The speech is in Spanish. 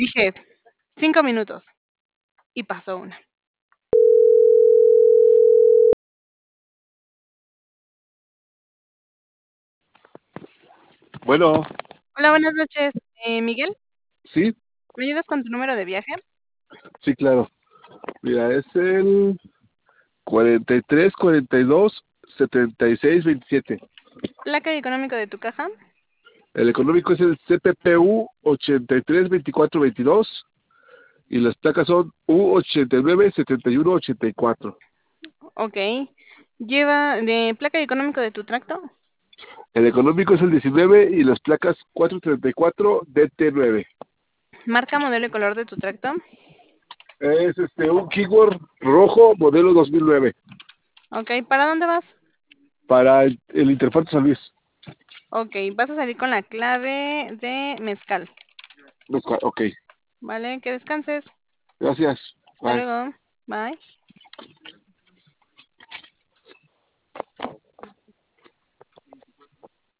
dije, 5 minutos. Y pasó una. Bueno, Hola, buenas noches. Miguel, sí, ¿me ayudas con tu número de viaje? sí, claro. Mira, es el 43 42 76 27. Placa y económico de tu caja. El económico es el CPPU 83 24 22 y las placas son U89 71 84. Ok. Lleva de placa y económico de tu tracto. El económico es el 19 y las placas 434 DT9. Marca, modelo y color de tu tracto. Es un Keyword rojo modelo 2009 Ok, ¿para dónde vas? para el Interfacto San Luis. Ok, vas a salir con la clave de mezcal. Ok, Vale, que descanses. gracias. Hasta Bye. luego. Bye.